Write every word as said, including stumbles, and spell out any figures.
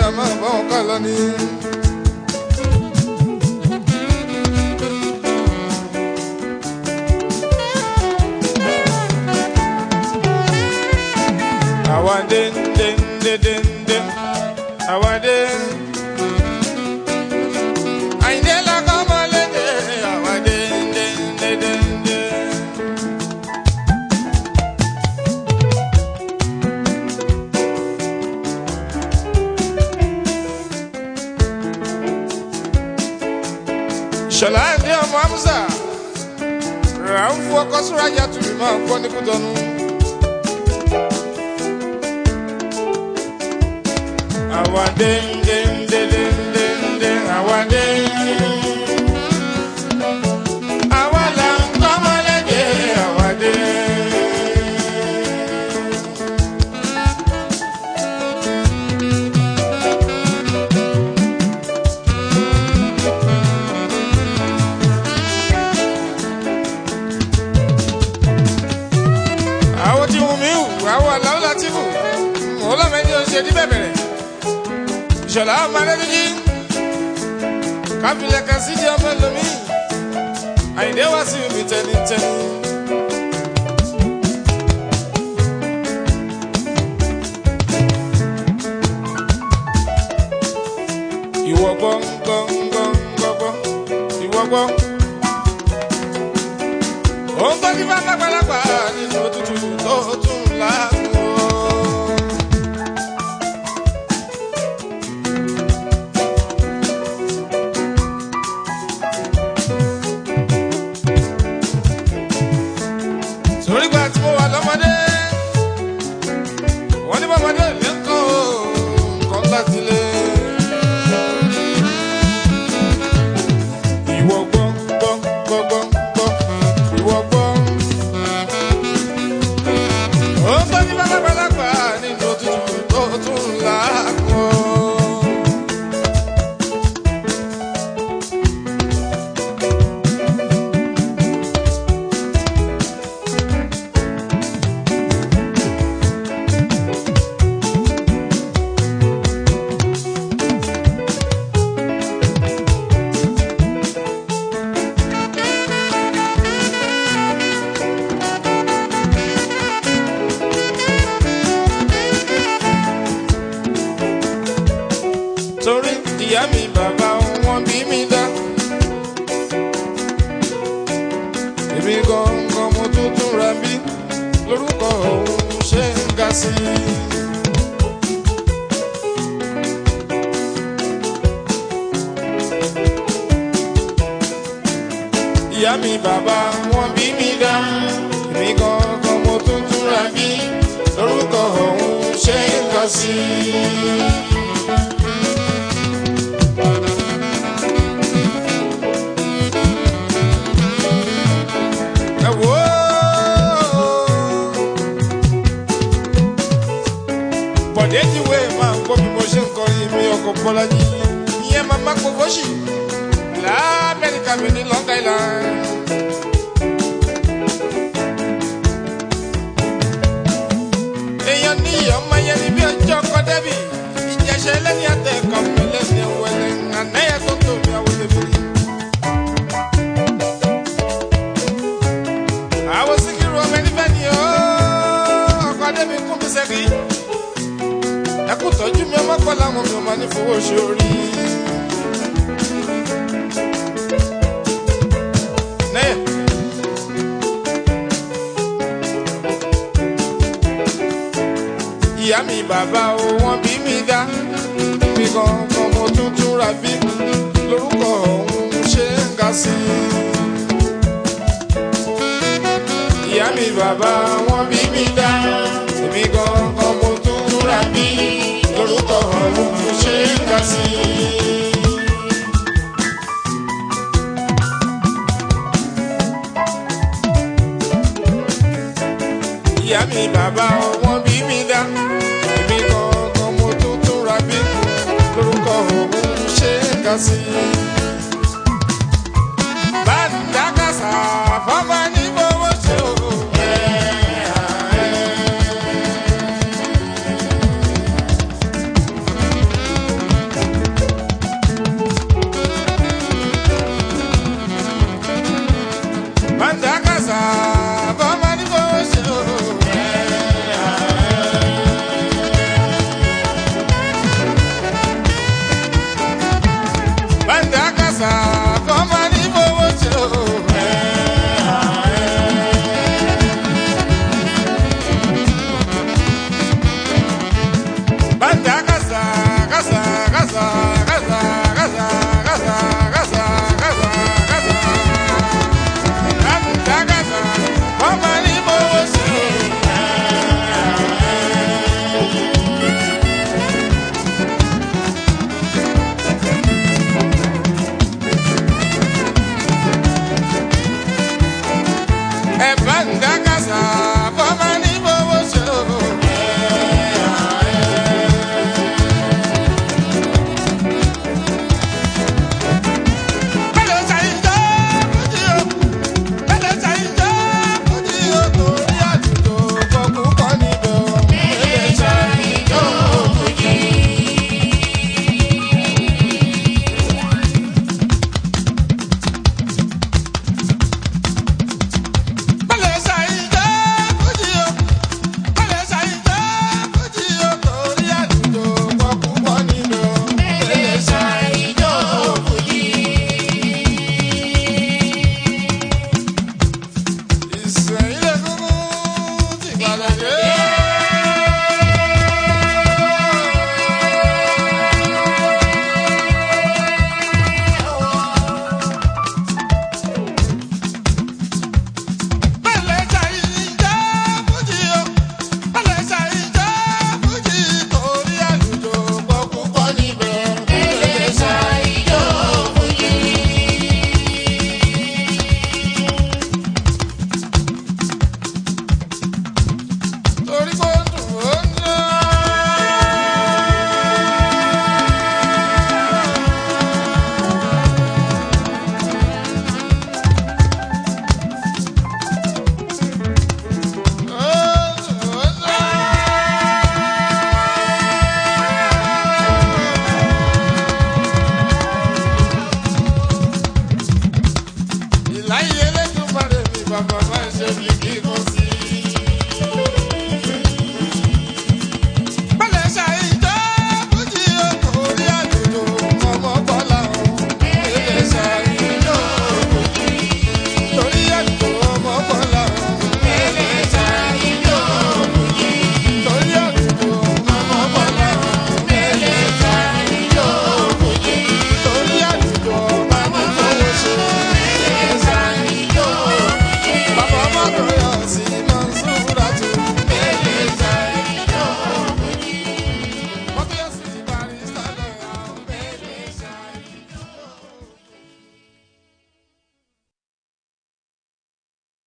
máa bá wọn ká lọ ní. àwa dé dé dé dé dé àwa dé. àyìndé lakọ́ mọ́lẹ́dẹ̀ àwa dé dé dé dé dé. ṣọlá ẹ̀dẹ́ ọmọ amúsà rà ń fún ọkọ súrájà tùbí máa ń kọ́ ní Kútọ́nù. àwa dé dé dé dé dé dé àwa dé. àwa là ń kọ́ mọ́lẹ́dẹ̀ àwa dé. àwọn tí wù mí wù àwọn àlàó láti wù wọ́n lọ́mọdé ó ṣe ní bẹ̀bẹ̀rẹ̀. Ìṣọ̀lá Ọmọlẹ́dẹ́jì kábílẹ̀ kan sí di ọmọ lómi Àyìndé wá sí ibi tẹnitẹni. ìwọ gbọ́ gbọ́ gbọ́ gbọ́ gbọ́ ìwọ gbọ́. ó ń gbọ́ ní bá lágbàlagbà nínú òtútù tó tún láàbù. Orígbà tí mo wà lọ́mọdé, wọ́n ní bọ́mọdé lẹ́kọ̀ọ́ nǹkan láti lé. Ìwọ gbọ́ gbọ́ gbọ́ gbọ́ gbọ́ ìwọ gbọ́. Ó ń gbọ́ ní bàlágbàlagbà nínú òtútù tó tún láàkọ́. Torí ìyá mi bàbá wọn bí mi dá. Èmi gangan mo tuntun ra bí lórúkọ òun ṣe ń ga sí. Ìyá mi bàbá wọn bí mi dá. Èmi gangan mo tuntun ra bí lórúkọ òun ṣe ń ga sí. Bọ̀déjìwé máa ń gbọ́ bí mo ṣe ń kọrin mi ọkọ̀ Bọ́lájí ìyẹn máa má kó fọ́ṣì l'Amẹ́ríkà mi ní Long Island. èèyàn ní ọmọ yẹn ní bí ọjọ́ kọ́ débì ìjẹsẹ̀ lẹ́ni àtẹ̀kọ́ mi lẹ́ni ẹ̀wẹ̀lẹ̀ ànáyà tó tóbi àwọn olèbèrè. àwọn Síkírù ọmọ ẹni fẹ́ ni ó ọkọ̀ débì kún mi sẹ́kì. Ẹkú tọ́jú mi ọmọ pọ̀ láwọn mi ò máa ní fowó ṣe orí. Nẹ́ẹ̀. Ìyá mi bàbá o wọ́n bí mi dá. Mi gangan mo tuntun ra bí lórúkọ òun ṣe ń ga sí. Ìyá mi bàbá wọ́n bí mi dá. Èmi gangan mo tuntun ra bí lórúkọ òun ṣe ń ga sí. Ìyá mi bàbá wọn bí mi dá. Èmi gangan mo tuntun ra bí lórúkọ òun ṣe ń ga sí.